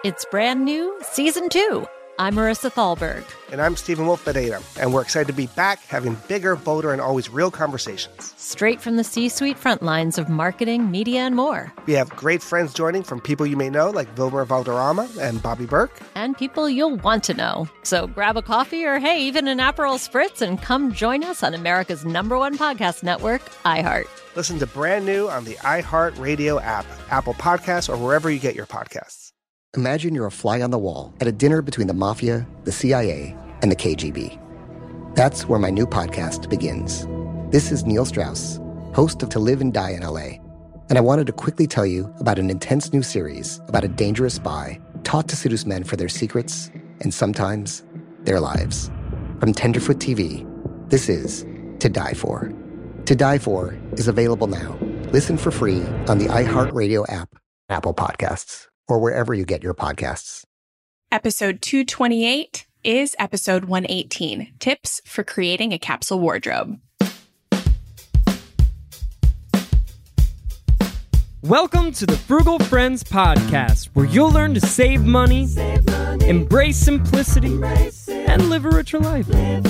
It's brand new, Season 2. I'm Marissa Thalberg. And I'm Stephen Wolf Bedeta, and we're excited to be back having bigger, bolder, and always real conversations. Straight from the C-suite front lines of marketing, media, and more. We have great friends joining from people you may know, like Wilmer Valderrama and Bobby Burke. And people you'll want to know. So grab a coffee or, hey, even an Aperol Spritz and come join us on America's #1 podcast network, iHeart. Listen to Brand New on the iHeart Radio app, Apple Podcasts, or wherever you get your podcasts. Imagine you're a fly on the wall at a dinner between the Mafia, the CIA, and the KGB. That's where my new podcast begins. This is Neil Strauss, host of To Live and Die in LA, and I wanted to quickly tell you about an intense new series about a dangerous spy taught to seduce men for their secrets and sometimes their lives. From Tenderfoot TV, this is To Die For. To Die For is available now. Listen for free on the iHeartRadio app, Apple Podcasts, or wherever you get your podcasts. Episode 228 is episode 118, Tips for Creating a Capsule Wardrobe. Welcome to the Frugal Friends Podcast, where you'll learn to save money, embrace simplicity, and live a richer life.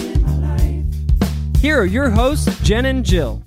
Here are your hosts, Jen and Jill.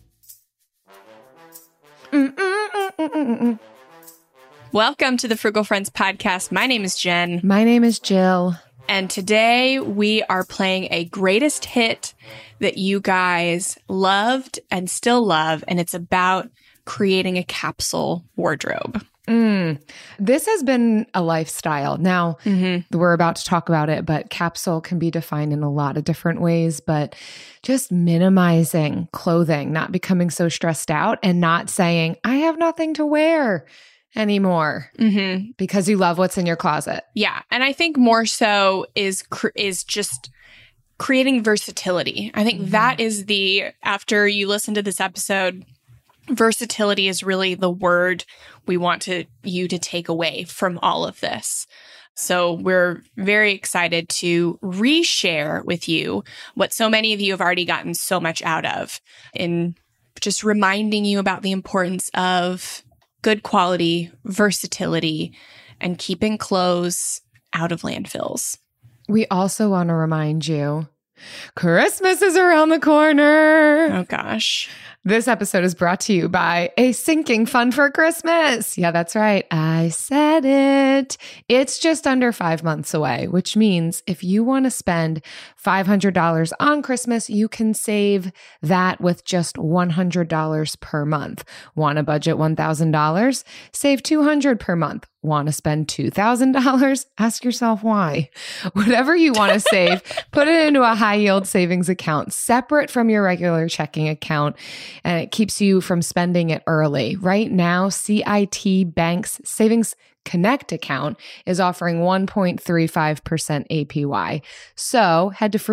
Welcome to the Frugal Friends Podcast. My name is Jen. My name is Jill. And today we are playing a greatest hit that you guys loved and still love, and it's about creating a capsule wardrobe. This has been a lifestyle. Now, we're about to talk about it, but capsule can be defined in a lot of different ways, but just minimizing clothing, not becoming so stressed out and not saying, I have nothing to wear anymore because you love what's in your closet. Yeah. And I think more so is just creating versatility. I think that is after you listen to this episode, versatility is really the word we want you to take away from all of this. So we're very excited to reshare with you what so many of you have already gotten so much out of, in just reminding you about the importance of good quality, versatility, and keeping clothes out of landfills. We also want to remind you, Christmas is around the corner. Oh, gosh. This episode is brought to you by a sinking fund for Christmas. Yeah, that's right. I said it. It's just under 5 months away, which means if you want to spend $500 on Christmas, you can save that with just $100 per month. Want to budget $1,000? Save $200 per month. Want to spend $2,000? Ask yourself why. Whatever you want to save, put it into a high yield savings account separate from your regular checking account, and it keeps you from spending it early. Right now, CIT Bank's Savings Connect account is offering 1.35% APY. So head to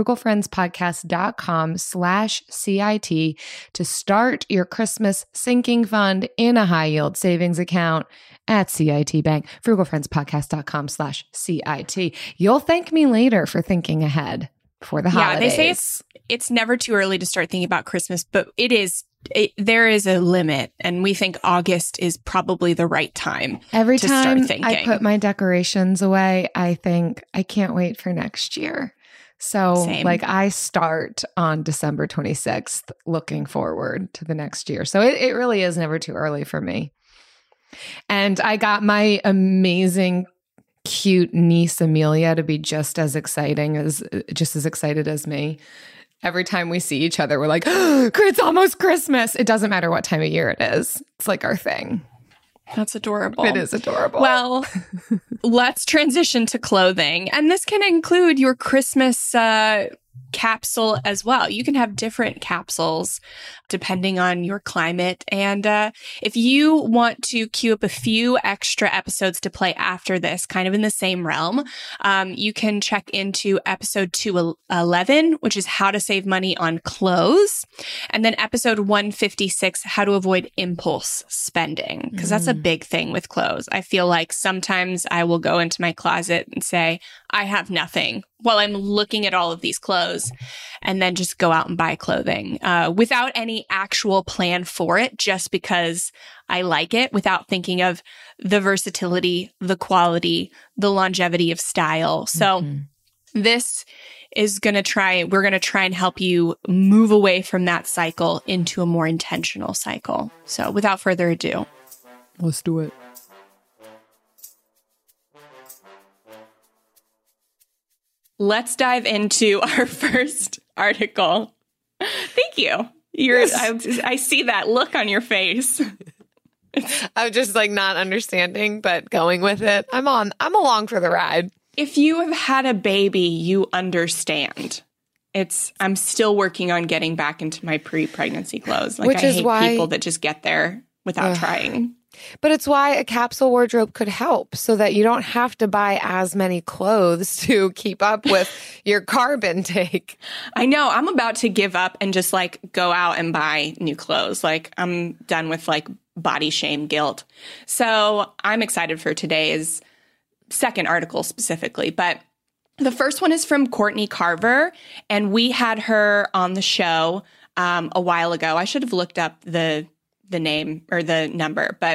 frugalfriendspodcast.com/CIT to start your Christmas sinking fund in a high yield savings account at CIT Bank, frugalfriendspodcast.com/CIT. You'll thank me later for thinking ahead for the holidays. Yeah, they say it's never too early to start thinking about Christmas, but there is a limit, and we think August is probably the right time. Every to time start thinking. I put my decorations away, I think I can't wait for next year. So Same. I start on December 26th looking forward to the next year. So it really is never too early for me. And I got my amazing, cute niece Amelia to be just as excited as me. Every time we see each other, we're like, oh, it's almost Christmas. It doesn't matter what time of year it is. It's like our thing. That's adorable. It is adorable. Well, let's transition to clothing. And this can include your Christmas capsule as well. You can have different capsules depending on your climate. And if you want to queue up a few extra episodes to play after this, kind of in the same realm, you can check into episode 211, which is how to save money on clothes. And then episode 156, how to avoid impulse spending, because that's a big thing with clothes. I feel like sometimes I will go into my closet and say, I have nothing while I'm looking at all of these clothes. clothes, and then just go out and buy clothing without any actual plan for it, just because I like it, without thinking of the versatility, the quality, the longevity of style. So this is we're going to try and help you move away from that cycle into a more intentional cycle. So without further ado, let's do it. Let's dive into our first article. Thank you. I see that look on your face. I'm just like not understanding, but going with it. I'm along for the ride. If you have had a baby, you understand. I'm still working on getting back into my pre-pregnancy clothes. Like, I hate people that just get there without trying. But it's why a capsule wardrobe could help, so that you don't have to buy as many clothes to keep up with your carb intake. I know. I'm about to give up and just like go out and buy new clothes. Like, I'm done with like body shame guilt. So I'm excited for today's second article specifically. But the first one is from Courtney Carver, and we had her on the show a while ago. I should have looked up the name or the number, but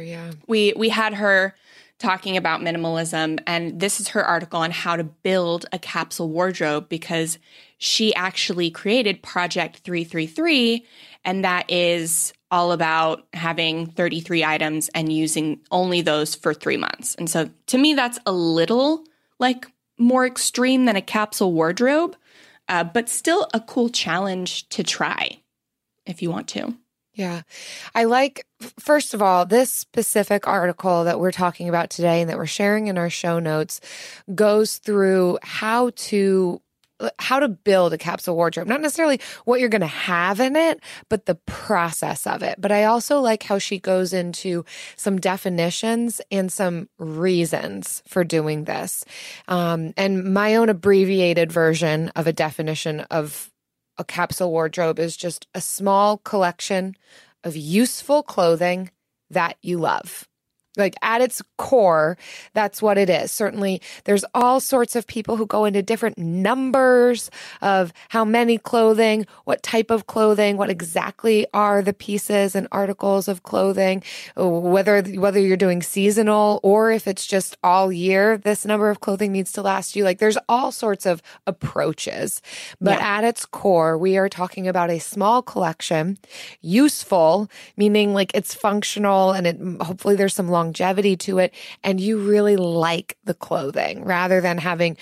we had her talking about minimalism, and this is her article on how to build a capsule wardrobe, because she actually created Project 333, and that is all about having 33 items and using only those for 3 months. And so to me, that's a little like more extreme than a capsule wardrobe, but still a cool challenge to try if you want to. Yeah. I like, first of all, this specific article that we're talking about today and that we're sharing in our show notes goes through how to build a capsule wardrobe. Not necessarily what you're going to have in it, but the process of it. But I also like how she goes into some definitions and some reasons for doing this. And my own abbreviated version of a definition of a capsule wardrobe is just a small collection of useful clothing that you love. Like, at its core, that's what it is. Certainly, there's all sorts of people who go into different numbers of how many clothing, what type of clothing, what exactly are the pieces and articles of clothing, whether you're doing seasonal or if it's just all year, this number of clothing needs to last you. Like, there's all sorts of approaches. But at its core, we are talking about a small collection, useful, meaning like it's functional and hopefully there's some longevity to it, and you really like the clothing rather than having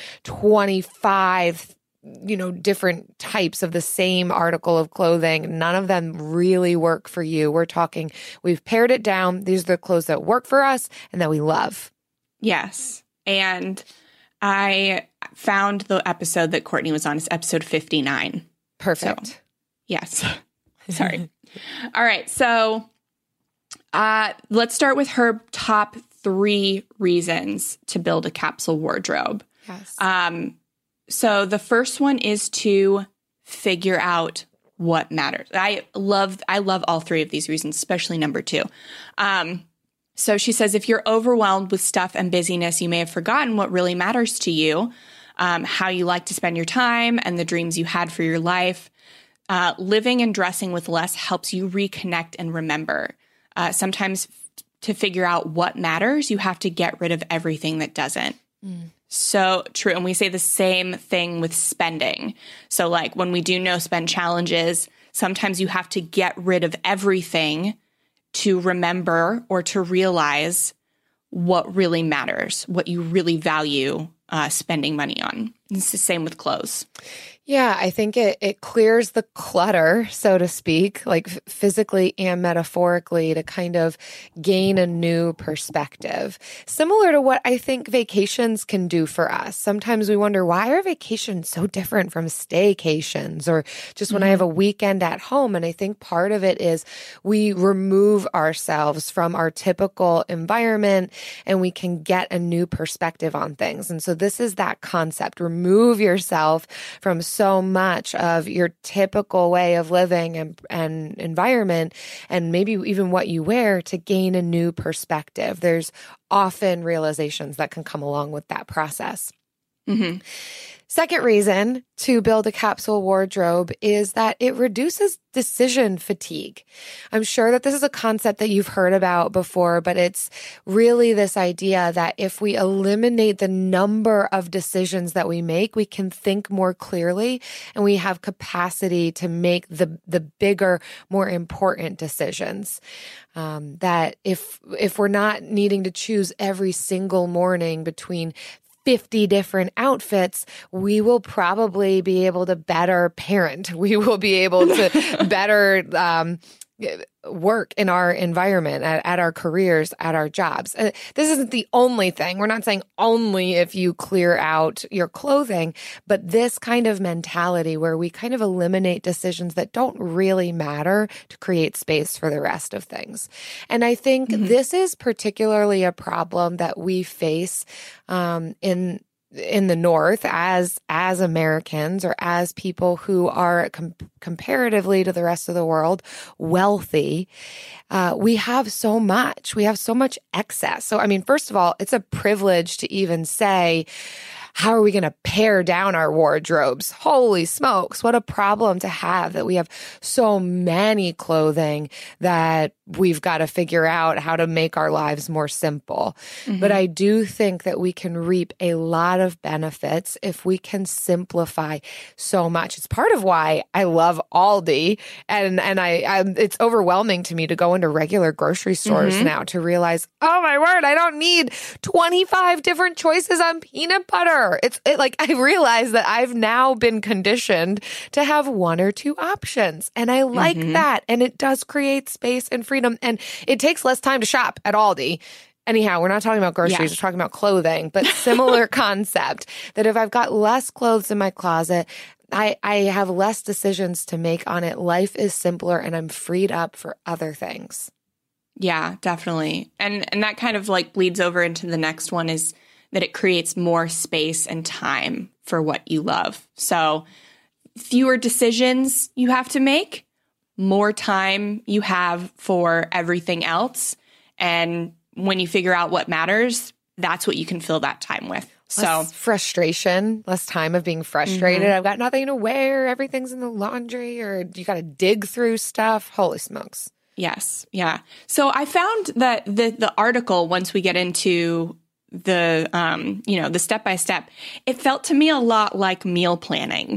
25 different types of the same article of clothing. None of them really work for you. We've pared it down. These are the clothes that work for us and that we love. Yes. And I found the episode that Courtney was on. It's episode 59. Perfect. So, yes. Sorry. All right. So let's start with her top 3 reasons to build a capsule wardrobe. Yes. So the first one is to figure out what matters. I love all 3 of these reasons, especially number 2. So she says, if you're overwhelmed with stuff and busyness, you may have forgotten what really matters to you, how you like to spend your time and the dreams you had for your life. Living and dressing with less helps you reconnect and remember. Sometimes to figure out what matters, you have to get rid of everything that doesn't. So true. And we say the same thing with spending. So like when we do no spend challenges, sometimes you have to get rid of everything to remember or to realize what really matters, what you really value spending money on. It's the same with clothes. Yeah, I think it clears the clutter, so to speak, like physically and metaphorically, to kind of gain a new perspective. Similar to what I think vacations can do for us. Sometimes we wonder, why are vacations so different from staycations or just when I have a weekend at home? And I think part of it is we remove ourselves from our typical environment and we can get a new perspective on things. And so this is that concept. Remove yourself from so much of your typical way of living and environment, and maybe even what you wear, to gain a new perspective. There's often realizations that can come along with that process. Mm-hmm. Second reason to build a capsule wardrobe is that it reduces decision fatigue. I'm sure that this is a concept that you've heard about before, but it's really this idea that if we eliminate the number of decisions that we make, we can think more clearly and we have capacity to make the bigger, more important decisions. That if we're not needing to choose every single morning between 50 different outfits, we will probably be able to better parent. We will be able to better work in our environment, at our careers, at our jobs. This isn't the only thing. We're not saying only if you clear out your clothing, but this kind of mentality where we kind of eliminate decisions that don't really matter to create space for the rest of things. And I think this is particularly a problem that we face in the North as Americans, or as people who are comparatively to the rest of the world wealthy. We have so much. We have so much excess. So, I mean, first of all, it's a privilege to even say, how are we going to pare down our wardrobes? Holy smokes, what a problem to have that we have so many clothing that we've got to figure out how to make our lives more simple. But I do think that we can reap a lot of benefits if we can simplify so much. It's part of why I love Aldi, and I it's overwhelming to me to go into regular grocery stores now to realize, oh my word, I don't need 25 different choices on peanut butter. Like I realize that I've now been conditioned to have one or two options, and I like that, and it does create space and freedom, and it takes less time to shop at Aldi. Anyhow, we're not talking about groceries, we're talking about clothing, but similar concept that if I've got less clothes in my closet, I have less decisions to make on it. Life is simpler and I'm freed up for other things. Yeah, definitely. And that kind of like bleeds over into the next one, is that it creates more space and time for what you love. So fewer decisions you have to make, more time you have for everything else. And when you figure out what matters, that's what you can fill that time with. Less frustration, less time of being frustrated. I've got nothing to wear. Everything's in the laundry, or you got to dig through stuff. Holy smokes. Yes. Yeah. So I found that the article, once we get into the, the step-by-step, it felt to me a lot like meal planning.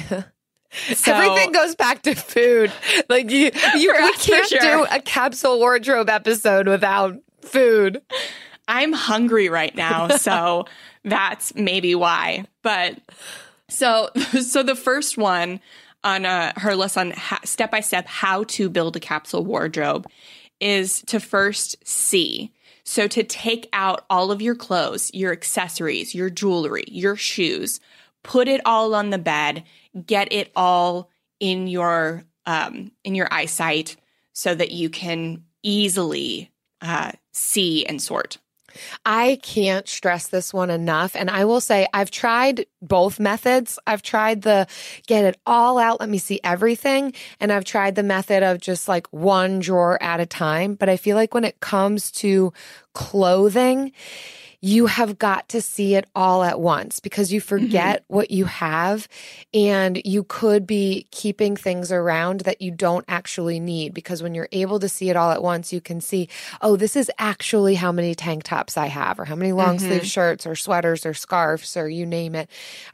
So, everything goes back to food. Like we can't do a capsule wardrobe episode without food. I'm hungry right now, so that's maybe why. But so the first one on her list on step-by-step how to build a capsule wardrobe is to first see. So to take out all of your clothes, your accessories, your jewelry, your shoes, put it all on the bed, get it all in your eyesight so that you can easily see and sort. I can't stress this one enough. And I will say I've tried both methods. I've tried the get it all out, let me see everything. And I've tried the method of just like one drawer at a time. But I feel like when it comes to clothing, you have got to see it all at once, because you forget what you have, and you could be keeping things around that you don't actually need, because when you're able to see it all at once, you can see, oh, this is actually how many tank tops I have, or how many long sleeve shirts or sweaters or scarves, or you name it.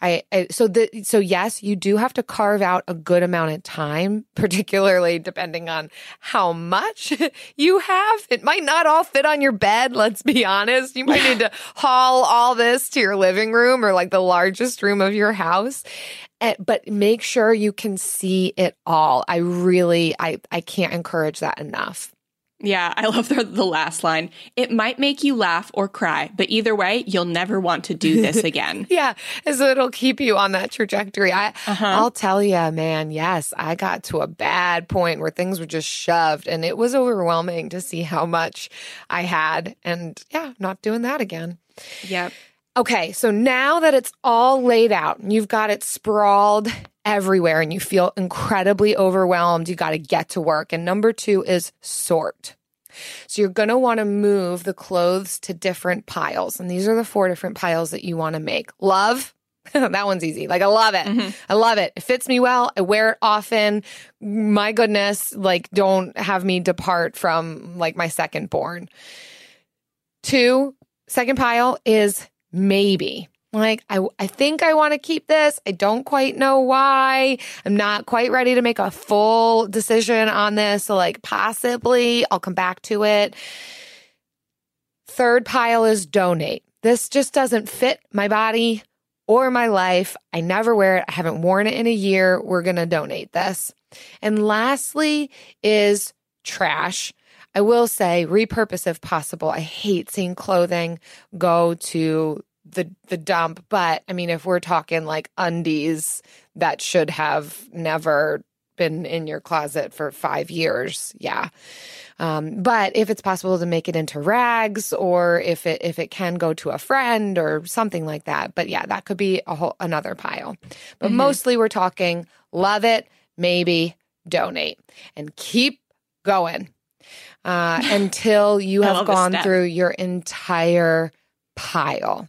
So yes, you do have to carve out a good amount of time, particularly depending on how much you have. It might not all fit on your bed. Let's be honest. You might need to haul all this to your living room, or like the largest room of your house. But make sure you can see it all. I can't encourage that enough. Yeah, I love the last line. It might make you laugh or cry, but either way, you'll never want to do this again. Yeah, so it'll keep you on that trajectory. I'll tell you, man, yes, I got to a bad point where things were just shoved, and it was overwhelming to see how much I had. And yeah, not doing that again. Yep. Okay, so now that it's all laid out, you've got it sprawled everywhere, and you feel incredibly overwhelmed, you got to get to work. And number 2 is sort. So you're going to want to move the clothes to different piles. And these are the 4 different piles that you want to make. Love. That one's easy. Like, I love it. Mm-hmm. I love it. It fits me well. I wear it often. My goodness, like, don't have me depart from like my second born. 2, second pile is maybe. Like, I think I want to keep this. I don't quite know why. I'm not quite ready to make a full decision on this. So like, possibly I'll come back to it. 3rd pile is donate. This just doesn't fit my body or my life. I never wear it. I haven't worn it in a year. We're going to donate this. And lastly is trash. I will say repurpose if possible. I hate seeing clothing go to the dump. But I mean, if we're talking like undies that should have never been in your closet for 5 years, yeah. But if it's possible to make it into rags, or if it can go to a friend or something like that. But yeah, that could be another pile. But mostly we're talking love it, maybe, donate, and keep going until you have gone through your entire pile.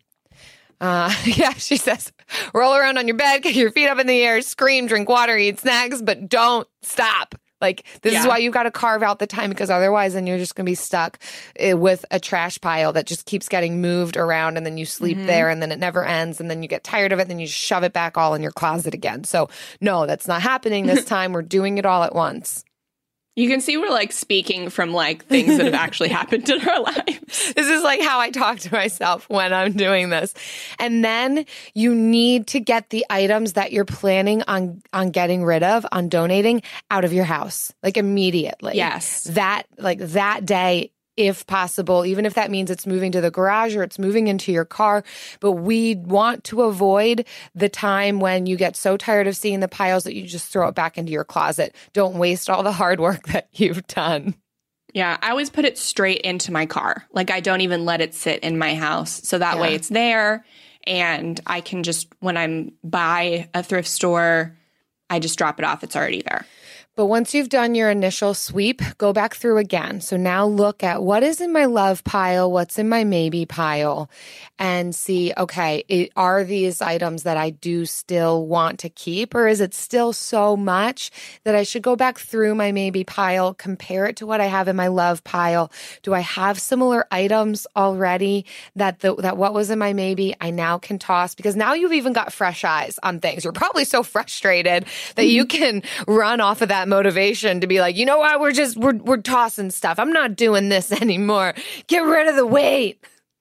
Yeah, she says, roll around on your bed, get your feet up in the air, scream, drink water, eat snacks, but don't stop. Like, this is why you've got to carve out the time, because otherwise then you're just going to be stuck with a trash pile that just keeps getting moved around, and then you sleep there, and then it never ends, and then you get tired of it, and then you shove it back all in your closet again. So no, that's not happening this time. We're doing it all at once. You can see we're like speaking from like things that have actually happened in our lives. This is like how I talk to myself when I'm doing this. And then you need to get the items that you're planning on getting rid of, on donating, out of your house, like immediately. Yes. That day, if possible, even if that means it's moving to the garage or it's moving into your car. But we want to avoid the time when you get so tired of seeing the piles that you just throw it back into your closet. Don't waste all the hard work that you've done. Yeah, I always put it straight into my car. Like, I don't even let it sit in my house. So that way it's there, and I can just, when I'm by a thrift store, I just drop it off. It's already there. But once you've done your initial sweep, go back through again. So now look at what is in my love pile, what's in my maybe pile, and see, okay, are these items that I do still want to keep, or is it still so much that I should go back through my maybe pile, compare it to what I have in my love pile? Do I have similar items already that what was in my maybe I now can toss? Because now you've even got fresh eyes on things. You're probably so frustrated that you can run off of that motivation to be like, you know what, we're tossing stuff. I'm not doing this anymore. Get rid of the weight.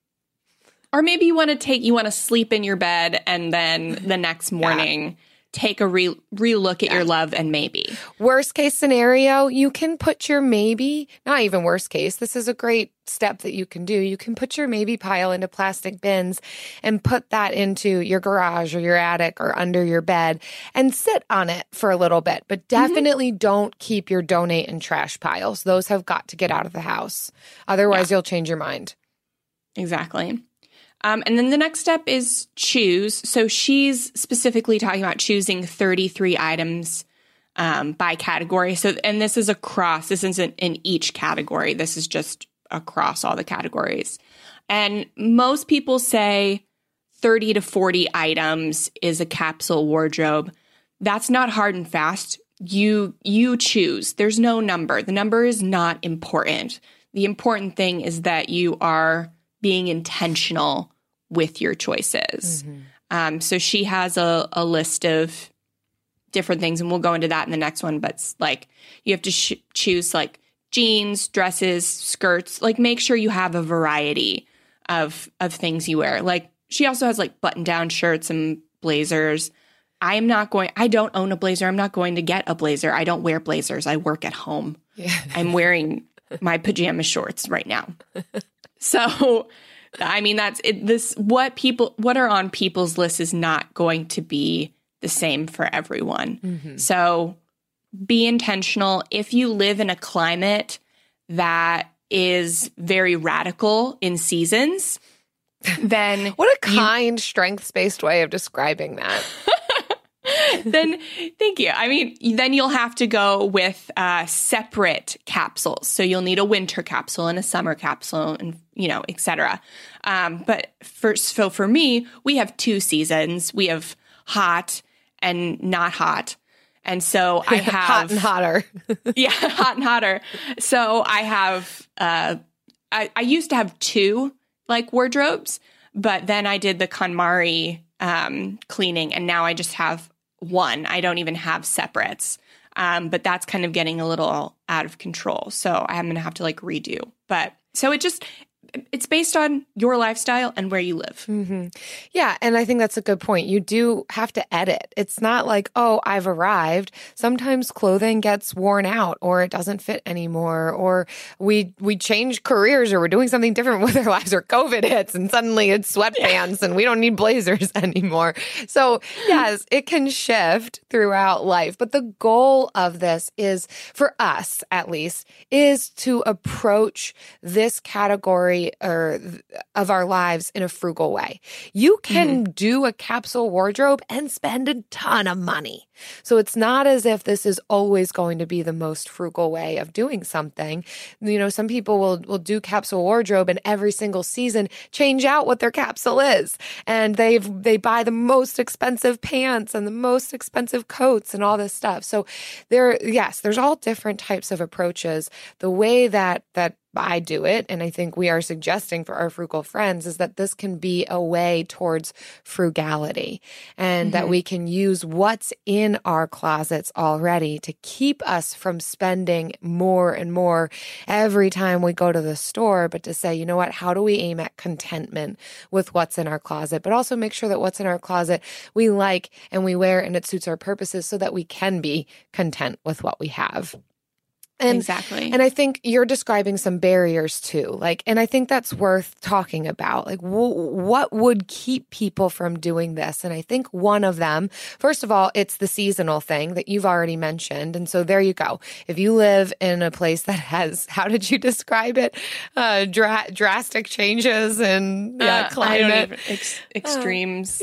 Or maybe you want to sleep in your bed, and then the next morning take a re-look at your love and maybe. Worst case scenario, you can put your maybe, not even worst case, this is a great step that you can do. You can put your maybe pile into plastic bins and put that into your garage or your attic or under your bed and sit on it for a little bit. But definitely don't keep your donate and trash piles. Those have got to get out of the house. Otherwise, you'll change your mind. Exactly. And then the next step is choose. So she's specifically talking about choosing 33 items by category. So, and this is across, this isn't in each category. This is just across all the categories. And most people say 30 to 40 items is a capsule wardrobe. That's not hard and fast. You choose. There's no number. The number is not important. The important thing is that you are being intentional with your choices. So she has a list of different things, and we'll go into that in the next one. But like, you have to choose like jeans, dresses, skirts. Like, make sure you have a variety of things you wear. Like, she also has like button-down shirts and blazers. I don't own a blazer. I'm not going to get a blazer. I don't wear blazers. I work at home. Yeah. I'm wearing my pajama shorts right now. So, I mean, that's it. What are on people's list is not going to be the same for everyone. So be intentional. If you live in a climate that is very radical in seasons, then what a kind, strengths-based way of describing that. then thank you. I mean, then you'll have to go with separate capsules. So you'll need a winter capsule and a summer capsule and, et cetera. But for me, we have 2 seasons. We have hot and not hot. And so I have hot and hotter. Yeah, hot and hotter. So I have, I used to have 2 like wardrobes, but then I did the KonMari cleaning, and now I just have 1. I don't even have separates. But that's kind of getting a little out of control. So I'm going to have to like redo. But so it's based on your lifestyle and where you live. Mm-hmm. Yeah. And I think that's a good point. You do have to edit. It's not like, oh, I've arrived. Sometimes clothing gets worn out or it doesn't fit anymore, or we change careers, or we're doing something different with our lives, or COVID hits and suddenly it's sweatpants and we don't need blazers anymore. So yes, it can shift throughout life. But the goal of this is, for us at least, is to approach this category of our lives in a frugal way. You can do a capsule wardrobe and spend a ton of money. So it's not as if this is always going to be the most frugal way of doing something. Some people will do capsule wardrobe and every single season change out what their capsule is. And they buy the most expensive pants and the most expensive coats and all this stuff. So there's all different types of approaches. The way that I do it, and I think we are suggesting for our frugal friends, is that this can be a way towards frugality, and that we can use what's in our closets already to keep us from spending more and more every time we go to the store, but to say, you know what, how do we aim at contentment with what's in our closet, but also make sure that what's in our closet we like and we wear and it suits our purposes so that we can be content with what we have. Exactly. And I think you're describing some barriers too. And I think that's worth talking about. What would keep people from doing this? And I think one of them, first of all, it's the seasonal thing that you've already mentioned. And so there you go. If you live in a place that has, how did you describe it? Drastic changes in climate. Extremes.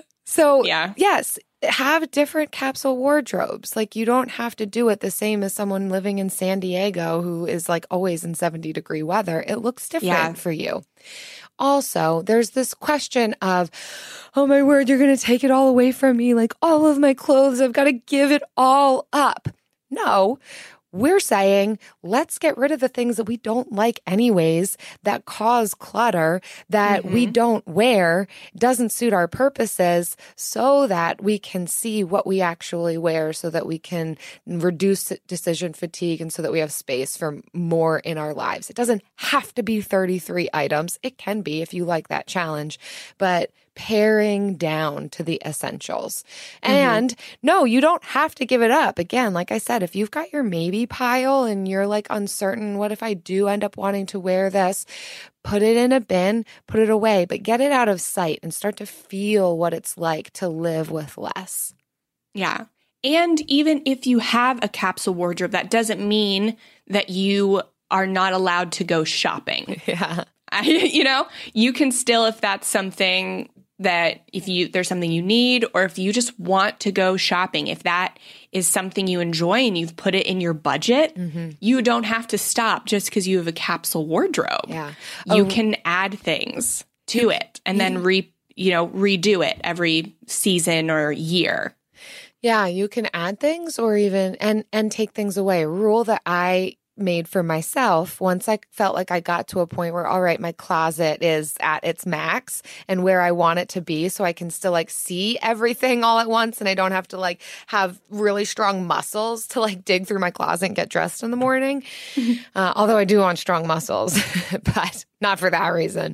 Yes. Have different capsule wardrobes. You don't have to do it the same as someone living in San Diego who is always in 70-degree weather. It looks different for you. Also, there's this question of, oh my word, you're going to take it all away from me. All of my clothes, I've got to give it all up. No. We're saying, let's get rid of the things that we don't like anyways, that cause clutter, that we don't wear, doesn't suit our purposes, so that we can see what we actually wear, so that we can reduce decision fatigue, and so that we have space for more in our lives. It doesn't have to be 33 items. It can be if you like that challenge, but paring down to the essentials. And no, you don't have to give it up. Again, like I said, if you've got your maybe pile and you're uncertain, what if I do end up wanting to wear this? Put it in a bin, put it away, but get it out of sight and start to feel what it's like to live with less. Yeah. And even if you have a capsule wardrobe, that doesn't mean that you are not allowed to go shopping. Yeah. You can still, if that's something that there's something you need, or if you just want to go shopping, if that is something you enjoy and you've put it in your budget, you don't have to stop just because you have a capsule wardrobe. Yeah. You can add things to it and then redo it every season or year. Yeah, you can add things or even and take things away. A rule that I made for myself once I felt like I got to a point where, all right, my closet is at its max and where I want it to be, so I can still see everything all at once, and I don't have to have really strong muscles to dig through my closet and get dressed in the morning. Although I do want strong muscles, but not for that reason.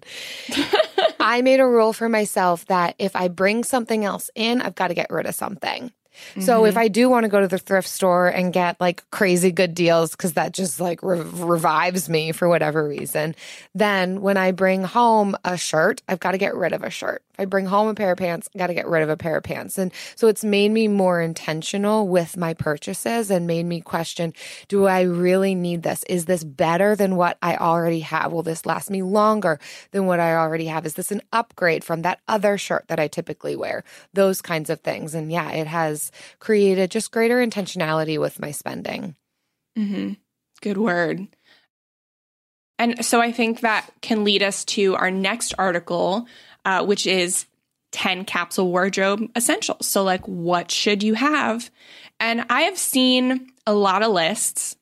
I made a rule for myself that if I bring something else in, I've got to get rid of something. So if I do want to go to the thrift store and get crazy good deals, because that just revives me for whatever reason, then when I bring home a shirt, I've got to get rid of a shirt. If I bring home a pair of pants, I got to get rid of a pair of pants. And so it's made me more intentional with my purchases and made me question, do I really need this? Is this better than what I already have? Will this last me longer than what I already have? Is this an upgrade from that other shirt that I typically wear? Those kinds of things. And yeah, it has it's created just greater intentionality with my spending. Mm-hmm. Good word. And so I think that can lead us to our next article, which is 10 capsule wardrobe essentials. So like, what should you have? And I have seen a lot of lists,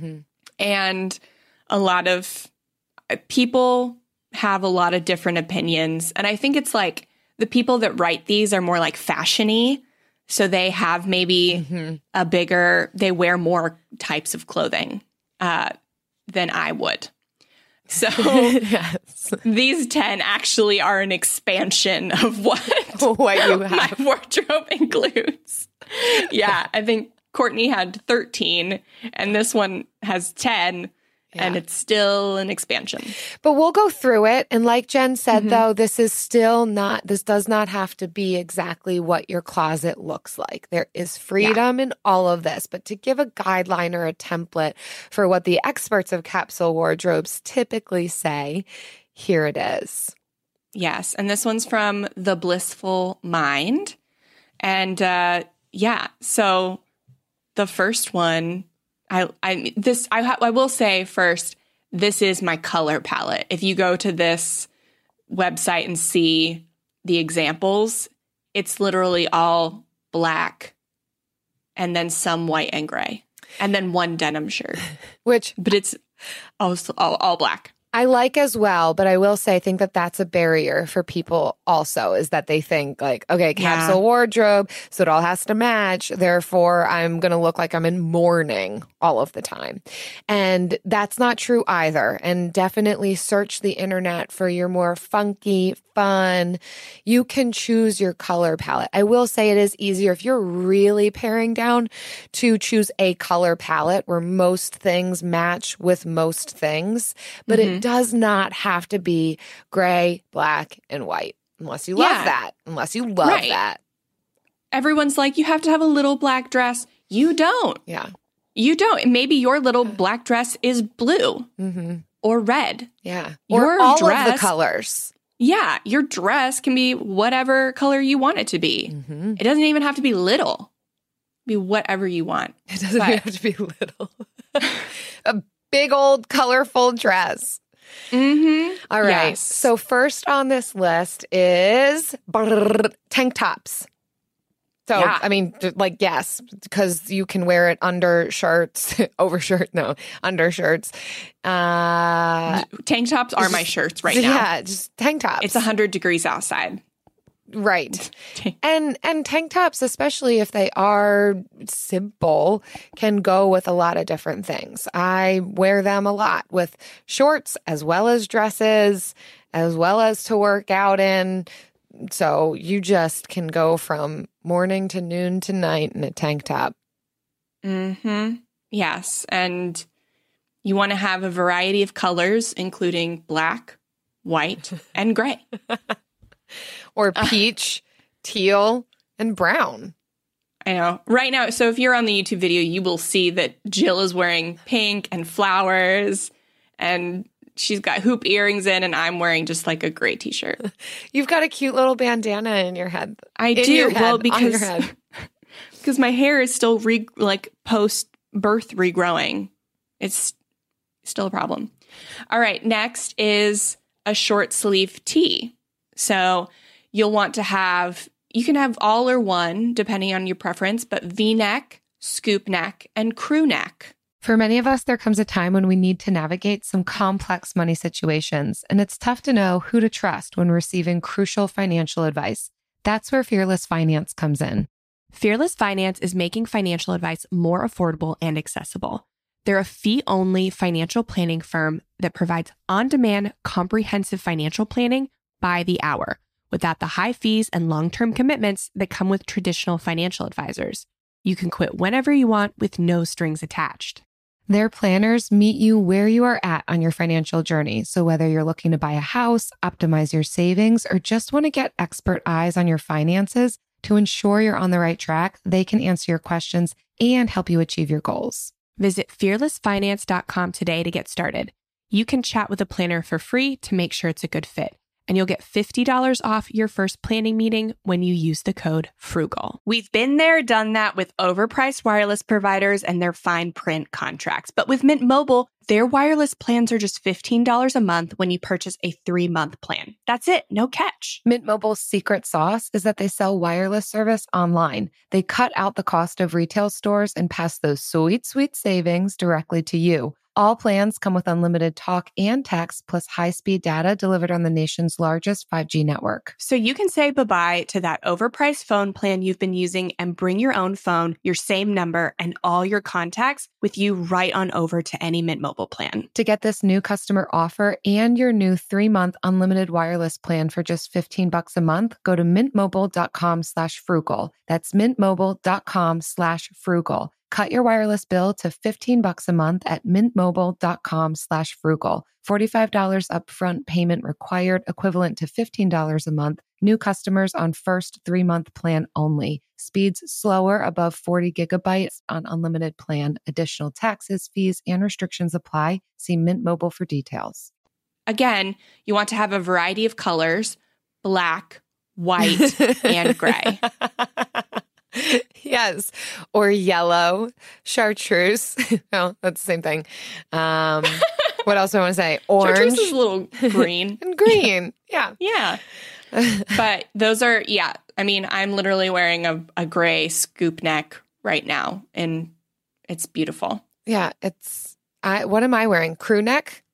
and a lot of people have a lot of different opinions. And I think it's like the people that write these are more like fashion-y. So they have maybe they wear more types of clothing than I would. So Yes. these 10 actually are an expansion of what you have. my wardrobe includes. Yeah, I think Courtney had 13 and this one has 10. And it's still an expansion. But we'll go through it. And like Jen said, though, this does not have to be exactly what your closet looks like. There is freedom in all of this. But to give a guideline or a template for what the experts of capsule wardrobes typically say, here it is. Yes. And this one's from The Blissful Mind. And so the first one, I will say first, this is my color palette. If you go to this website and see the examples, it's literally all black and then some white and gray and then one denim shirt. But it's all black. I like as well, but I will say I think that that's a barrier for people also, is that they think like, okay, capsule wardrobe, so it all has to match. Therefore, I'm going to look like I'm in mourning all of the time. And that's not true either. And definitely search the internet for your more funky, fun. You can choose your color palette. I will say it is easier if you're really paring down to choose a color palette where most things match with most things, but it does not have to be gray, black, and white unless you love that. Unless you love that. Everyone's like, you have to have a little black dress. You don't. Yeah. You don't. Maybe your little black dress is blue or red. Yeah. Your or all dress, of the colors. Yeah. Your dress can be whatever color you want it to be. It doesn't even have to be little. Be whatever you want. It doesn't have to be little. A big old colorful dress. All right. Yes. So first on this list is tank tops. So, I mean, like, yes, because you can wear it under shirts, undershirts. Tank tops are my shirts right now. Yeah, just tank tops. It's 100 degrees outside. Right. And tank tops, especially if they are simple, can go with a lot of different things. I wear them a lot with shorts as well as dresses, as well as to work out in. So you just can go from morning to noon to night in a tank top. Yes. And you want to have a variety of colors, including black, white, and gray. Or peach, teal, and brown. I know. Right now, so if you're on the YouTube video, you will see that Jill is wearing pink and flowers, and she's got hoop earrings in, and I'm wearing just like a gray t-shirt. You've got a cute little bandana in your head. I do. Well, because my hair is still post-birth regrowing. It's still a problem. All right. Next is a short sleeve tee. So you'll want to have, you can have all or one, depending on your preference, but V-neck, scoop neck, and crew neck. For many of us, there comes a time when we need to navigate some complex money situations, and it's tough to know who to trust when receiving crucial financial advice. That's where Fearless Finance comes in. Fearless Finance is making financial advice more affordable and accessible. They're a fee-only financial planning firm that provides on-demand, comprehensive financial planning by the hour, without the high fees and long-term commitments that come with traditional financial advisors. You can quit whenever you want with no strings attached. Their planners meet you where you are at on your financial journey. So whether you're looking to buy a house, optimize your savings, or just want to get expert eyes on your finances to ensure you're on the right track, they can answer your questions and help you achieve your goals. Visit fearlessfinance.com today to get started. You can chat with a planner for free to make sure it's a good fit. and you'll get $50 off your first planning meeting when you use the code FRUGAL. We've been there, done that with overpriced wireless providers and their fine print contracts. But with Mint Mobile, their wireless plans are just $15 a month when you purchase a 3-month plan. That's it. No catch. Mint Mobile's secret sauce is that they sell wireless service online. They cut out the cost of retail stores and pass those sweet, sweet savings directly to you. All plans come with unlimited talk and text plus high-speed data delivered on the nation's largest 5G network. So you can say bye-bye to that overpriced phone plan you've been using and bring your own phone, your same number, and all your contacts with you right on over to any Mint Mobile plan. To get this new customer offer and your new 3-month unlimited wireless plan for just $15 a month, go to mintmobile.com/frugal. That's mintmobile.com/frugal. Cut your wireless bill to $15 a month at mintmobile.com/frugal. $45 upfront payment required, equivalent to $15 a month. New customers on first 3-month plan only. Speeds slower above 40 gigabytes on unlimited plan. Additional taxes, fees, and restrictions apply. See Mint Mobile for details. Again, you want to have a variety of colors: black, white, and gray. Yes. Or yellow, chartreuse. Well, that's the same thing. What else do I want to say? Orange. Chartreuse is a little green. And green. Yeah. Yeah. But those are, yeah. I mean, I'm literally wearing a gray scoop neck right now, and it's beautiful. Yeah. What am I wearing? Crew neck?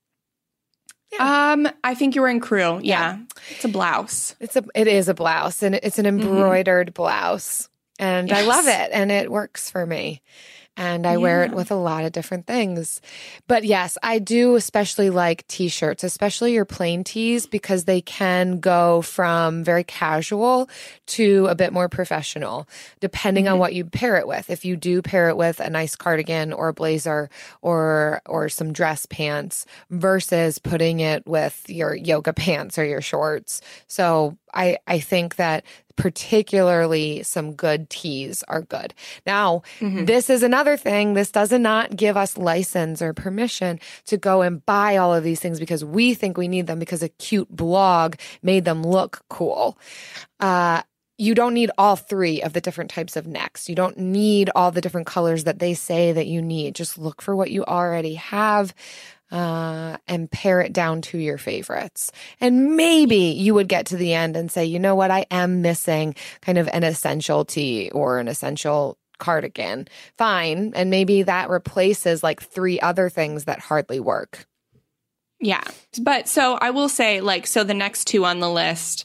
Yeah. I think you're wearing crew. Yeah. It's a blouse. It is a blouse, and it's an embroidered blouse. And yes. I love it, and it works for me. And I wear it with a lot of different things. But yes, I do especially like t-shirts, especially your plain tees, because they can go from very casual to a bit more professional, depending on what you pair it with. If you do pair it with a nice cardigan or a blazer or some dress pants versus putting it with your yoga pants or your shorts. So I think that particularly some good tees are good. Now, this is another thing. This does not give us license or permission to go and buy all of these things because we think we need them because a cute blog made them look cool. You don't need all 3 of the different types of necks. You don't need all the different colors that they say that you need. Just look for what you already have. And pare it down to your favorites. And maybe you would get to the end and say, you know what, I am missing kind of an essential tee or an essential cardigan. Fine. And maybe that replaces like 3 other things that hardly work. Yeah. But so I will say, so the next 2 on the list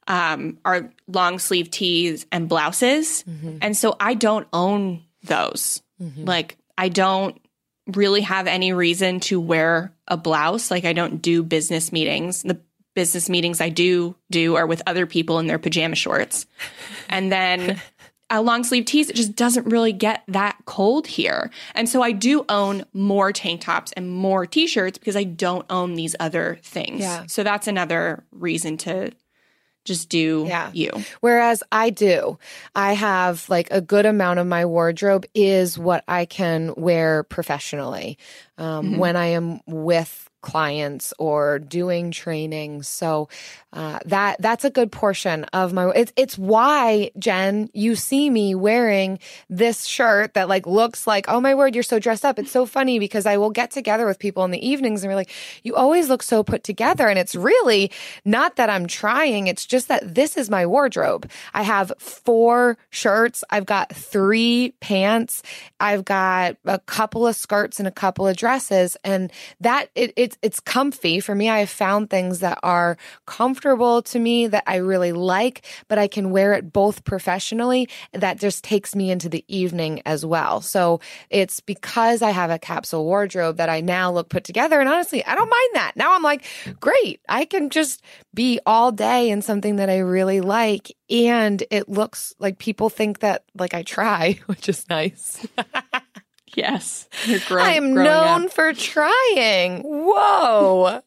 are long sleeve tees and blouses. And so I don't own those. I don't really have any reason to wear a blouse. I don't do business meetings. The business meetings I do are with other people in their pajama shorts. And then long sleeve tees, it just doesn't really get that cold here. And so I do own more tank tops and more t-shirts because I don't own these other things. Yeah. So that's another reason to just do you. Whereas I do. I have a good amount of my wardrobe is what I can wear professionally when I am with clients or doing training. So that's a good portion of my, it's why, Jen, you see me wearing this shirt that looks like, oh my word, you're so dressed up. It's so funny because I will get together with people in the evenings and we're like, you always look so put together. And it's really not that I'm trying. It's just that this is my wardrobe. I have 4 shirts. I've got 3 pants. I've got a couple of skirts and a couple of dresses. And that it's comfy for me. I have found things that are comfortable to me that I really like, but I can wear it both professionally. That just takes me into the evening as well. So it's because I have a capsule wardrobe that I now look put together. And honestly, I don't mind that. Now I'm like, great, I can just be all day in something that I really like. And it looks like people think that I try, which is nice. Yes. I am known for trying. Whoa.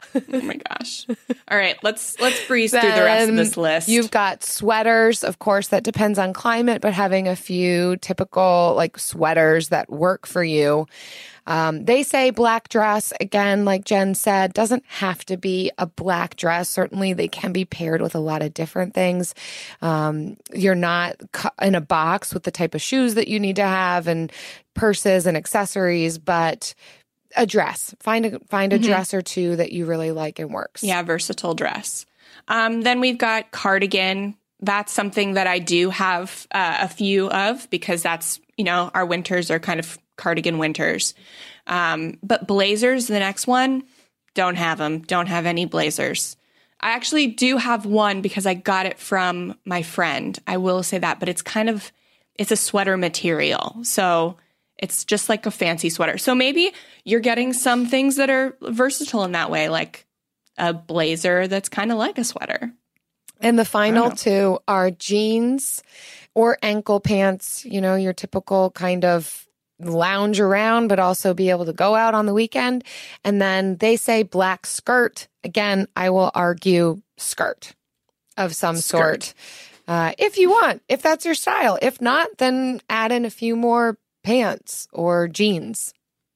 Oh my gosh. All right, let's breeze through the rest of this list. You've got sweaters, of course, that depends on climate, but having a few typical like sweaters that work for you. They say black dress, again, like Jen said, doesn't have to be a black dress. Certainly they can be paired with a lot of different things. You're not in a box with the type of shoes that you need to have and purses and accessories, but a dress. Find a dress or two that you really like and works. Yeah, versatile dress. Then we've got cardigan. That's something that I do have a few of because that's, our winters are kind of cardigan winters. But blazers, the next one, don't have them. Don't have any blazers. I actually do have one because I got it from my friend. I will say that, but it's a sweater material. So it's just like a fancy sweater. So maybe you're getting some things that are versatile in that way, like a blazer that's kind of like a sweater. And the final two are jeans or ankle pants, your typical kind of lounge around, but also be able to go out on the weekend. And then they say black skirt. Again, I will argue skirt of some sort. If you want, if that's your style. If not, then add in a few more pants or jeans.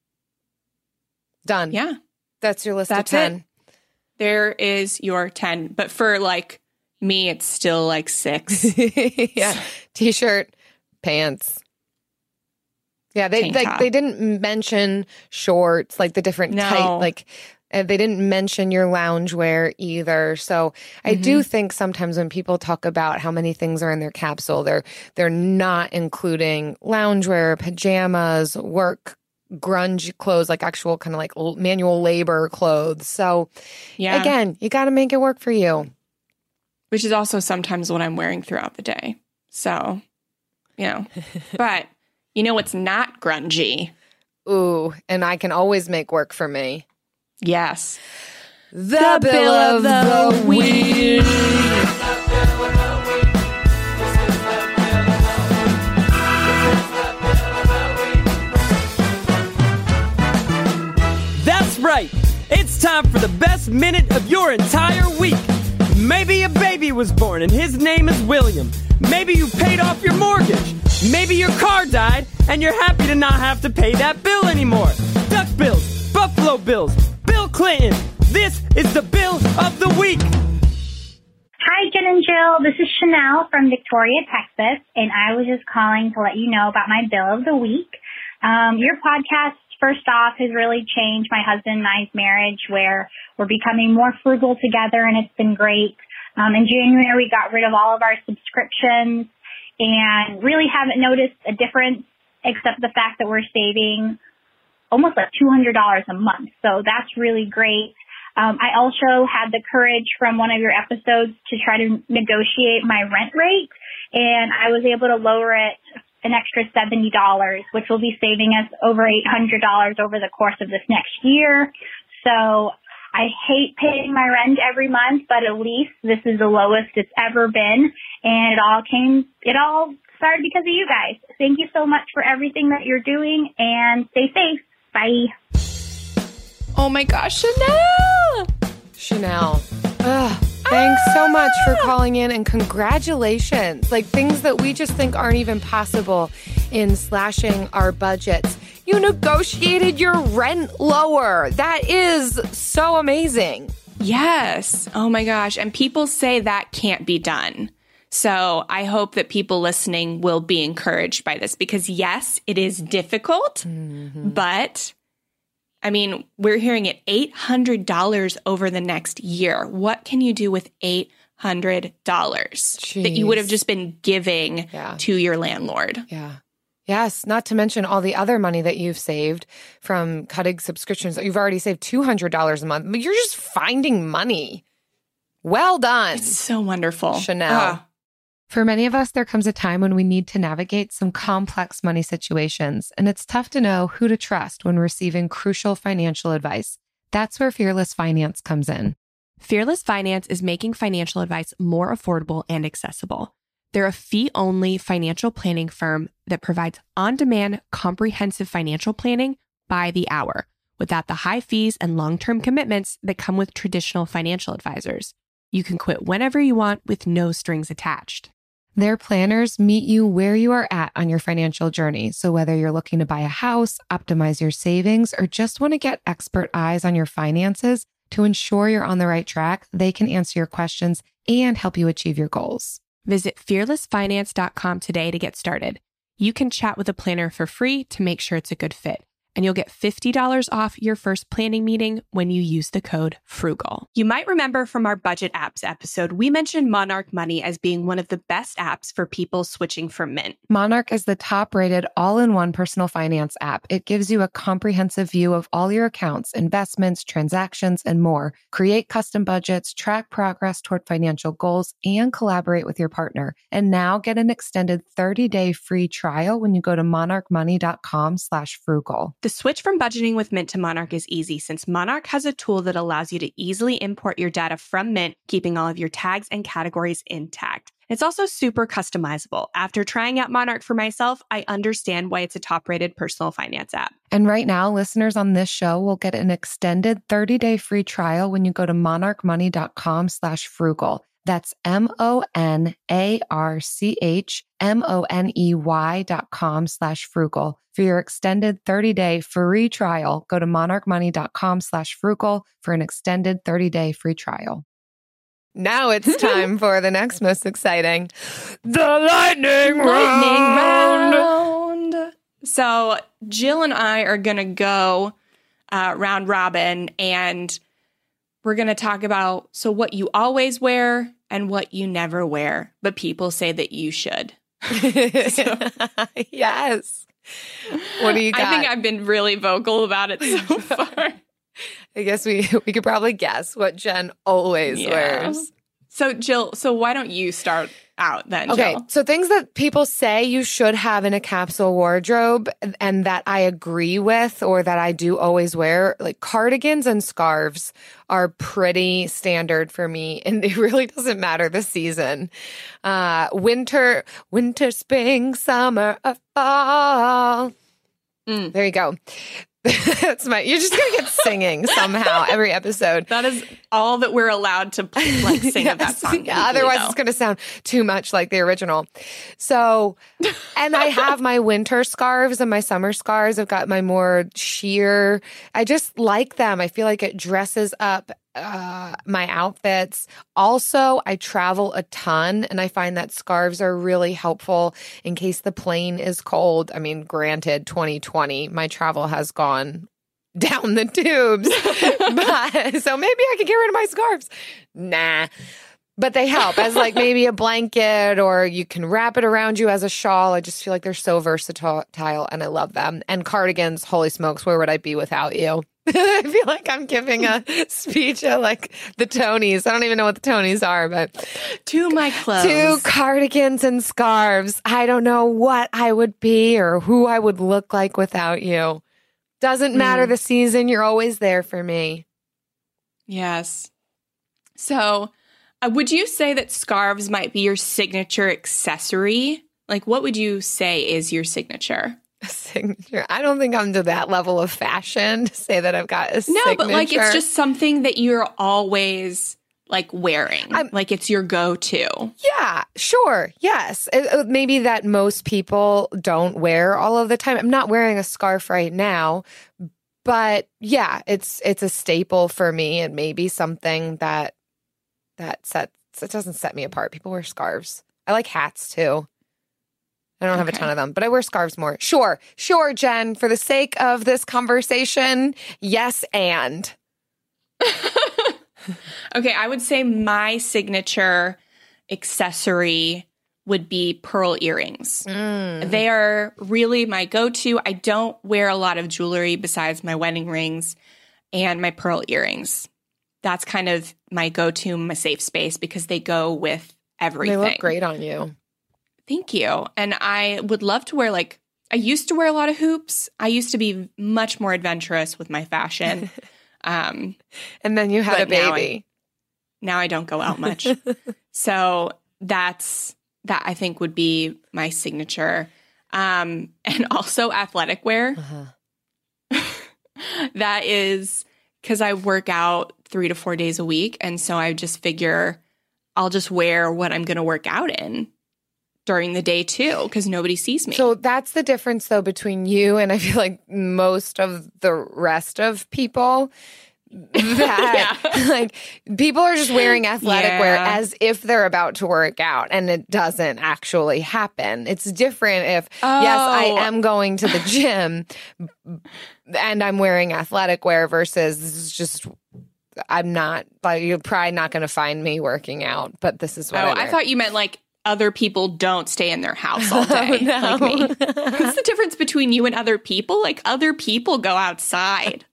Done. Yeah. That's your list That's of 10. It. There is your 10. But for me, it's still 6. Yeah. T-shirt, pants. Yeah, they didn't mention shorts, like the different type, they didn't mention your loungewear either. So I do think sometimes when people talk about how many things are in their capsule, they're not including loungewear, pajamas, work, grunge clothes, like actual kind of like manual labor clothes. So again, you got to make it work for you. Which is also sometimes what I'm wearing throughout the day. So, but it's not grungy. Ooh, and I can always make work for me. Yes. The Bill of the Week. That's right. It's time for the best minute of your entire week. Maybe a baby was born and his name is William. Maybe you paid off your mortgage. Maybe your car died and you're happy to not have to pay that bill anymore. Duck Bills, Buffalo Bills, Bill Clinton. This is the Bill of the Week. Hi, Jen and Jill. This is Chanel from Victoria, Texas, and I was just calling to let you know about my Bill of the Week. Your podcast, first off, has really changed my husband and I's marriage, where we're becoming more frugal together, and it's been great. In January, we got rid of all of our subscriptions and really haven't noticed a difference except the fact that we're saving almost $200 a month. So that's really great. I also had the courage from one of your episodes to try to negotiate my rent rate, and I was able to lower it an extra $70, which will be saving us over $800 over the course of this next year. So I hate paying my rent every month, but at least this is the lowest it's ever been. And it all started because of you guys. Thank you so much for everything that you're doing, and stay safe. Bye. Oh my gosh, Chanel. Thanks so much for calling in, and congratulations. Things that we just think aren't even possible in slashing our budgets. You negotiated your rent lower. That is so amazing. Yes. Oh my gosh. And people say that can't be done. So I hope that people listening will be encouraged by this because yes, it is difficult, but we're hearing it $800 over the next year. What can you do with $800 that you would have just been giving to your landlord? Yeah. Yes, not to mention all the other money that you've saved from cutting subscriptions. You've already saved $200 a month, but you're just finding money. Well done. It's so wonderful. Chanel. For many of us, there comes a time when we need to navigate some complex money situations, and it's tough to know who to trust when receiving crucial financial advice. That's where Fearless Finance comes in. Fearless Finance is making financial advice more affordable and accessible. They're a fee-only financial planning firm that provides on-demand, comprehensive financial planning by the hour, without the high fees and long-term commitments that come with traditional financial advisors. You can quit whenever you want with no strings attached. Their planners meet you where you are at on your financial journey. So whether you're looking to buy a house, optimize your savings, or just want to get expert eyes on your finances to ensure you're on the right track, they can answer your questions and help you achieve your goals. Visit fearlessfinance.com today to get started. You can chat with a planner for free to make sure it's a good fit. And you'll get $50 off your first planning meeting when you use the code FRUGAL. You might remember from our budget apps episode, we mentioned Monarch Money as being one of the best apps for people switching from Mint. Monarch is the top-rated all-in-one personal finance app. It gives you a comprehensive view of all your accounts, investments, transactions, and more. Create custom budgets, track progress toward financial goals, and collaborate with your partner. And now get an extended 30-day free trial when you go to monarchmoney.com/frugal. The switch from budgeting with Mint to Monarch is easy since Monarch has a tool that allows you to easily import your data from Mint, keeping all of your tags and categories intact. It's also super customizable. After trying out Monarch for myself, I understand why it's a top-rated personal finance app. And right now, listeners on this show will get an extended 30-day free trial when you go to monarchmoney.com/frugal. That's monarchmoney.com/frugal. For your extended 30-day free trial, go to monarchmoney.com/frugal for an extended 30-day free trial. Now it's time for the next most exciting, the lightning round. So Jill and I are going to go round robin, and we're going to talk about what you always wear and what you never wear, but people say that you should. Yes. What do you got? I think I've been really vocal about it so far. I guess we could probably guess what Jen always wears. So Jill, why don't you start out then, Okay, Jill? so things that people say you should have in a capsule wardrobe and that I agree with or that I do always wear, like cardigans and scarves are pretty standard for me, and it really doesn't matter the season. Winter, spring, summer, or fall. There you go. That's you're just going to get singing somehow every episode. That is all that we're allowed to sing of that song. Yeah, otherwise it's going to sound too much like the original. So, and I have my winter scarves and my summer scarves. I've got my more sheer. I just like them. I feel like it dresses up my outfits. Also, I travel a ton, and I find that scarves are really helpful in case the plane is cold. I mean, granted, 2020, my travel has gone down the tubes, so maybe I could get rid of my scarves. Nah. But they help as like maybe a blanket, or you can wrap it around you as a shawl. I just feel like they're so versatile and I love them. And cardigans, holy smokes, where would I be without you? I feel like I'm giving a speech at like the Tonys. I don't even know what the Tonys are, but to my clothes. To cardigans and scarves. I don't know what I would be or who I would look like without you. Doesn't matter the season. You're always there for me. Yes. So would you say that scarves might be your signature accessory? Like, what would you say is your signature? Signature. I don't think I'm to that level of fashion to say that I've got a signature. No, but like it's just something that you're always like wearing. Like it's your go-to. Yeah, sure. Yes. Maybe that most people don't wear all of the time. I'm not wearing a scarf right now, but yeah, it's a staple for me, and maybe something that it doesn't set me apart. People wear scarves. I like hats too. I don't have a ton of them, but I wear scarves more. Sure, Jen, for the sake of this conversation, yes, and. Okay, I would say my signature accessory would be pearl earrings. They are really my go-to. I don't wear a lot of jewelry besides my wedding rings and my pearl earrings. That's kind of my go-to, my safe space, because they go with everything. They look great on you. Thank you. And I would love to wear I used to wear a lot of hoops. I used to be much more adventurous with my fashion. And then you had a baby. Now I don't go out much. So that I think would be my signature. And also athletic wear. That is because I work out 3 to 4 days a week. And so I just figure I'll just wear what I'm going to work out in during the day too, because nobody sees me. So that's the difference though between you and I feel like most of the rest of people. That like people are just wearing athletic wear as if they're about to work out, and it doesn't actually happen. It's different if yes, I am going to the gym and I'm wearing athletic wear versus this is just I'm not, like, you're probably not going to find me working out, but this is what I wear. I thought you meant like other people don't stay in their house all day like me. What's the difference between you and other people? Like other people go outside.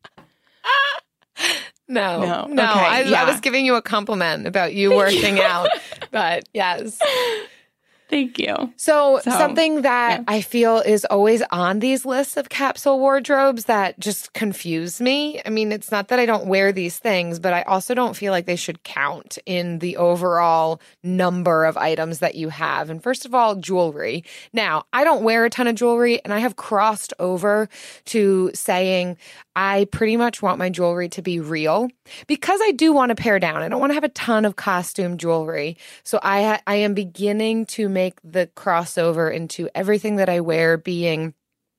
No. Okay, I was giving you a compliment about you working out, but yes. Thank you. So something that I feel is always on these lists of capsule wardrobes that just confuse me. I mean, it's not that I don't wear these things, but I also don't feel like they should count in the overall number of items that you have. And first of all, jewelry. Now, I don't wear a ton of jewelry, and I have crossed over to saying I pretty much want my jewelry to be real because I do want to pare down. I don't want to have a ton of costume jewelry. So I am beginning to make the crossover into everything that I wear being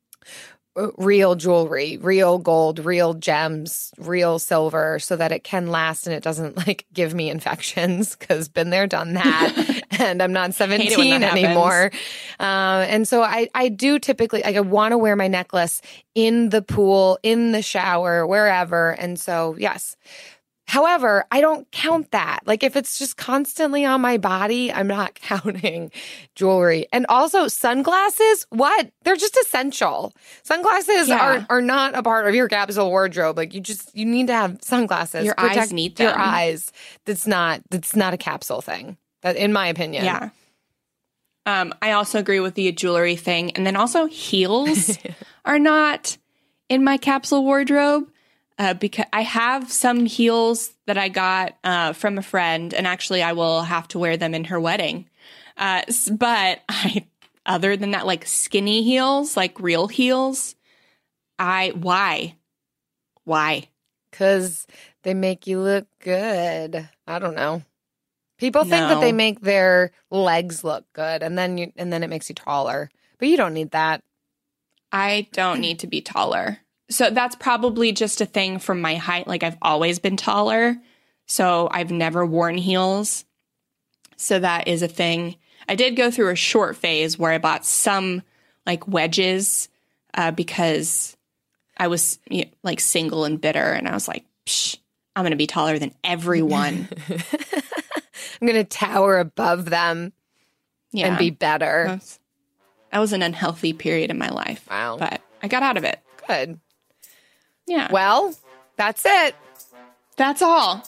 real jewelry, real gold, real gems, real silver, so that it can last and it doesn't like give me infections, because been there, done that. And I'm not 17 anymore. And so I do typically, like, I want to wear my necklace in the pool, in the shower, wherever. And so, yes. However, I don't count that. Like, if it's just constantly on my body, I'm not counting jewelry. And also sunglasses, what? They're just essential. Sunglasses are not a part of your capsule wardrobe. Like, you need to have sunglasses. Your eyes need them. Your eyes. That's not a capsule thing, in my opinion. Yeah. I also agree with the jewelry thing. And then also heels are not in my capsule wardrobe. Because I have some heels that I got from a friend, and actually I will have to wear them in her wedding. But other than that, like skinny heels, like real heels, why? Because they make you look good. I don't know. People think that they make their legs look good, and then it makes you taller. But you don't need that. I don't need to be taller. So that's probably just a thing from my height. Like, I've always been taller, so I've never worn heels. So that is a thing. I did go through a short phase where I bought some like wedges because I was like single and bitter, and I was like, I'm going to be taller than everyone. I'm going to tower above them and be better. That was an unhealthy period in my life. Wow. But I got out of it. Good. Yeah. Well, that's it. That's all.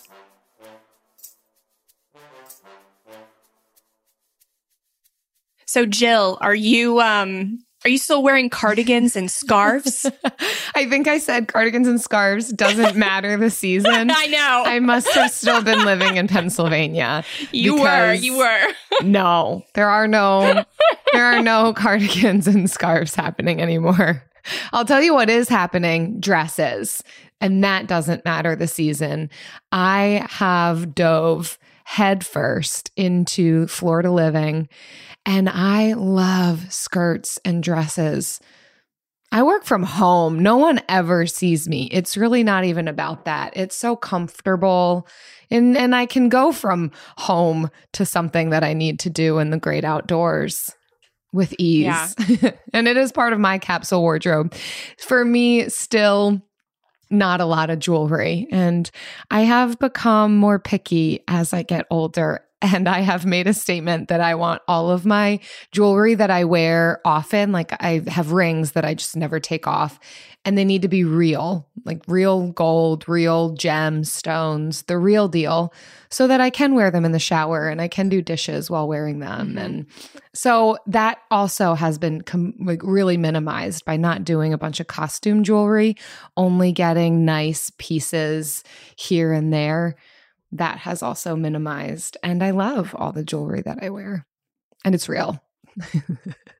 So, Jill, are you still wearing cardigans and scarves? I think I said cardigans and scarves doesn't matter the season. I know. I must have still been living in Pennsylvania. You were. No, there are no cardigans and scarves happening anymore. I'll tell you what is happening, dresses. And that doesn't matter the season. I have dove headfirst into Florida living, and I love skirts and dresses. I work from home. No one ever sees me. It's really not even about that. It's so comfortable. And I can go from home to something that I need to do in the great outdoors with ease. Yeah. And it is part of my capsule wardrobe. For me, still not a lot of jewelry. And I have become more picky as I get older. And I have made a statement that I want all of my jewelry that I wear often, like I have rings that I just never take off, and they need to be real, like real gold, real gems, stones, the real deal, so that I can wear them in the shower and I can do dishes while wearing them. Mm-hmm. And so that also has been really minimized by not doing a bunch of costume jewelry, only getting nice pieces here and there. That has also minimized. And I love all the jewelry that I wear. And it's real.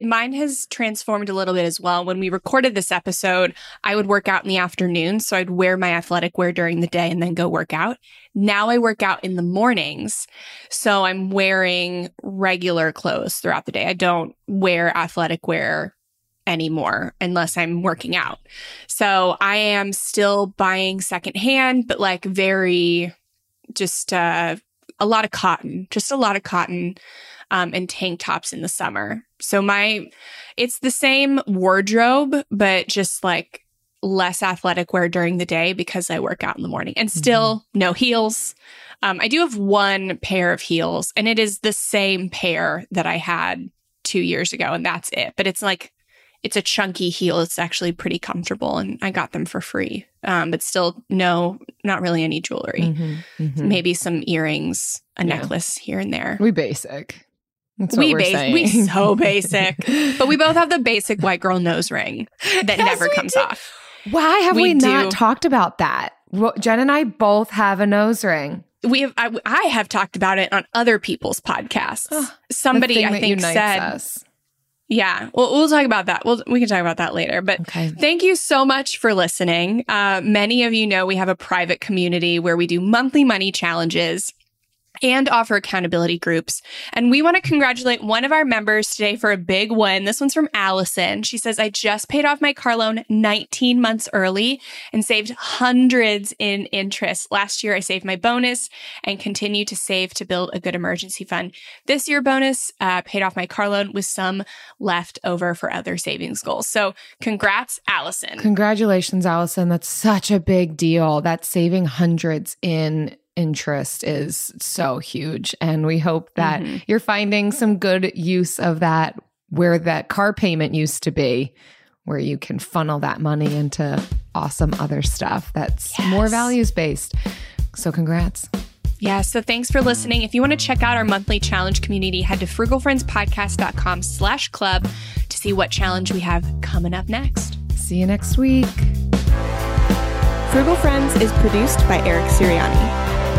Mine has transformed a little bit as well. When we recorded this episode, I would work out in the afternoon. So I'd wear my athletic wear during the day and then go work out. Now I work out in the mornings. So I'm wearing regular clothes throughout the day. I don't wear athletic wear anymore unless I'm working out. So I am still buying secondhand, but like very just a lot of cotton, and tank tops in the summer. So it's the same wardrobe, but just like less athletic wear during the day because I work out in the morning, and still no heels. I do have one pair of heels, and it is the same pair that I had 2 years ago, and that's it. But it's a chunky heel. It's actually pretty comfortable, and I got them for free. But still, no, not really any jewelry. Maybe some earrings, a necklace here and there. We basic. That's what we're saying. We so basic. But we both have the basic white girl nose ring that never comes off. Why have we not talked about that? Well, Jen and I both have a nose ring. I have talked about it on other people's podcasts. Somebody, I think, said... us. Yeah, we'll talk about that. We can talk about that later. But Thank you so much for listening. Many of you know we have a private community where we do monthly money challenges and offer accountability groups. And we want to congratulate one of our members today for a big win. This one's from Allison. She says, I just paid off my car loan 19 months early and saved hundreds in interest. Last year, I saved my bonus and continue to save to build a good emergency fund. This year bonus paid off my car loan with some left over for other savings goals. So congrats, Allison. Congratulations, Allison. That's such a big deal. That saving hundreds in interest is so huge. And we hope that you're finding some good use of that where that car payment used to be, where you can funnel that money into awesome other stuff that's more values-based. So congrats. Yeah, so thanks for listening. If you want to check out our monthly challenge community, head to frugalfriendspodcast.com/club to see what challenge we have coming up next. See you next week. Frugal Friends is produced by Eric Sirianni.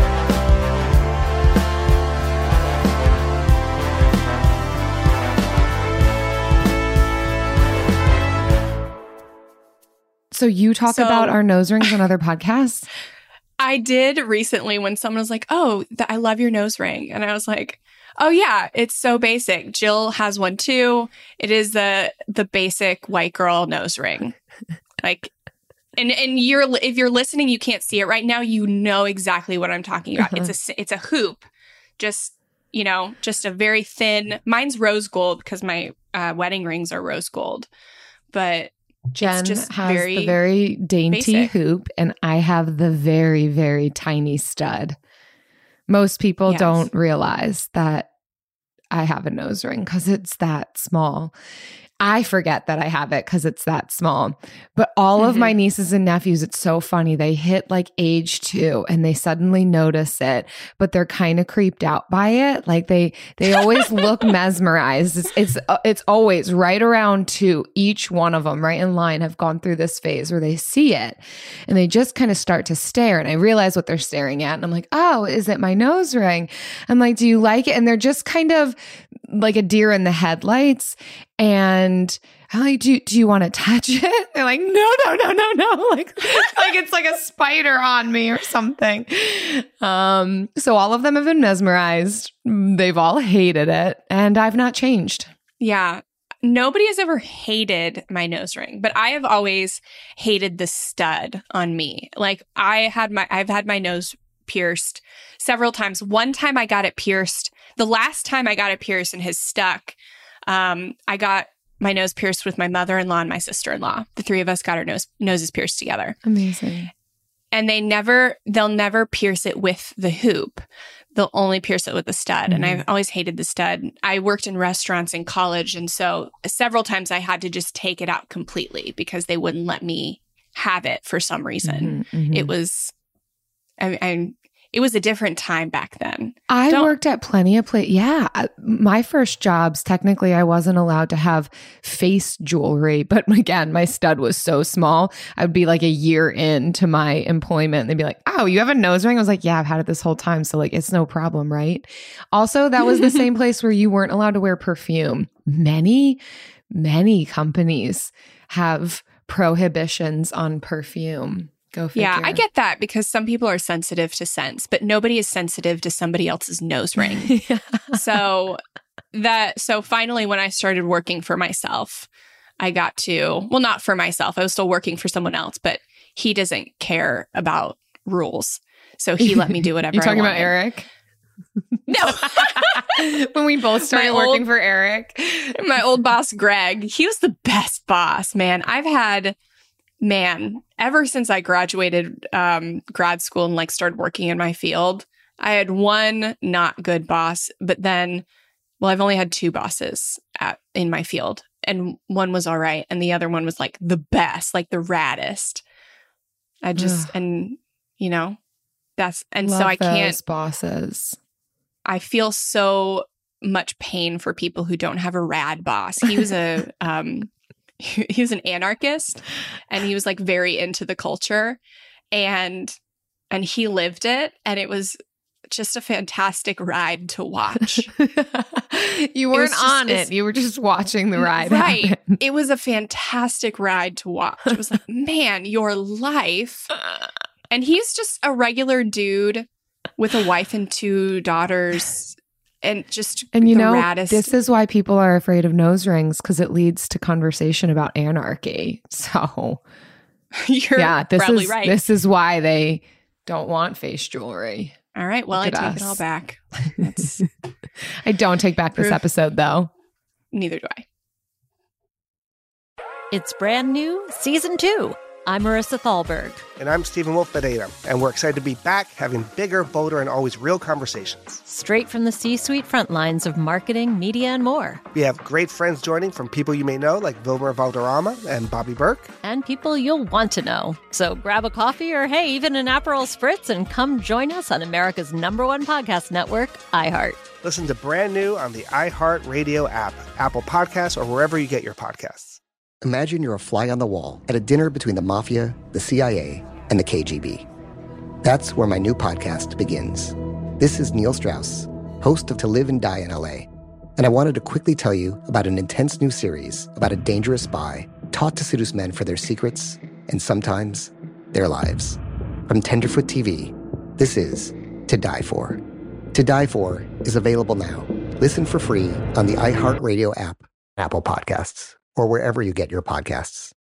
So you talk about our nose rings on other podcasts? I did recently when someone was like, oh, I love your nose ring. And I was like, oh yeah, it's so basic. Jill has one too. It is the basic white girl nose ring. Like, and if you're listening, you can't see it right now. You know exactly what I'm talking about. It's a hoop. Just a very thin, mine's rose gold because my wedding rings are rose gold, but Jen has the very dainty basic hoop, and I have the very, very tiny stud. Most people don't realize that I have a nose ring because it's that small. I forget that I have it because it's that small. But all of my nieces and nephews, it's so funny. They hit like age 2 and they suddenly notice it, but they're kind of creeped out by it. Like they always look mesmerized. It's always right around 2. Each one of them right in line have gone through this phase where they see it and they just kind of start to stare. And I realize what they're staring at. And I'm like, oh, is it my nose ring? I'm like, do you like it? And they're just kind of like a deer in the headlights. And I'm like, do you want to touch it? They're like, no. Like it's like a spider on me or something. So all of them have been mesmerized. They've all hated it. And I've not changed. Yeah. Nobody has ever hated my nose ring, but I have always hated the stud on me. Like I've had my nose pierced several times. One time I got it pierced. The last time I got it pierced and has stuck, I got my nose pierced with my mother-in-law and my sister-in-law. The 3 of us got our noses pierced together. Amazing. And they'll never pierce it with the hoop. They'll only pierce it with the stud. And I've always hated the stud. I worked in restaurants in college. And so several times I had to just take it out completely because they wouldn't let me have it for some reason. It was, it was a different time back then. I worked at plenty of places. Yeah. My first jobs, technically, I wasn't allowed to have face jewelry. But again, my stud was so small. I would be like a year into my employment. And they'd be like, oh, you have a nose ring? I was like, yeah, I've had it this whole time. So like, it's no problem, right? Also, that was the same place where you weren't allowed to wear perfume. Many companies have prohibitions on perfume. Go figure. Yeah, I get that because some people are sensitive to scents, but nobody is sensitive to somebody else's nose ring. So finally, when I started working for myself, I got to, well, not for myself. I was still working for someone else, but he doesn't care about rules. So he let me do whatever I wanted. You're talking about Eric? No. When we both started working for Eric. My old boss, Greg, he was the best boss, man. Ever since I graduated grad school and like started working in my field, I had one not good boss, but then, well, I've only had two bosses in my field, and one was all right, and the other one was like the best, like the raddest. I just, and you know, that's, and Love so I can't. those bosses. I feel so much pain for people who don't have a rad boss. He was he was an anarchist, and he was like very into the culture, and he lived it, and it was just a fantastic ride to watch. You weren't on it. You were just watching the ride. Right. happen. It was a fantastic ride to watch. It was like, man, your life. And he's just a regular dude with a wife and two daughters. And you know, raddest. This is why people are afraid of nose rings, because it leads to conversation about anarchy. So, You're probably right. This is why they don't want face jewelry. All right. Well, I take it all back. I don't take back this episode, though. Neither do I. It's brand new, season 2. I'm Marissa Thalberg. And I'm Stephen Wolf Bedeta, and we're excited to be back having bigger, bolder, and always real conversations. Straight from the C-suite front lines of marketing, media, and more. We have great friends joining from people you may know, like Wilmer Valderrama and Bobby Burke. And people you'll want to know. So grab a coffee or, hey, even an Aperol Spritz and come join us on America's #1 podcast network, iHeart. Listen to Brand New on the iHeart Radio app, Apple Podcasts, or wherever you get your podcasts. Imagine you're a fly on the wall at a dinner between the mafia, the CIA, and the KGB. That's where my new podcast begins. This is Neil Strauss, host of To Live and Die in LA, and I wanted to quickly tell you about an intense new series about a dangerous spy taught to seduce men for their secrets and sometimes their lives. From Tenderfoot TV, this is To Die For. To Die For is available now. Listen for free on the iHeartRadio app, Apple Podcasts, or wherever you get your podcasts.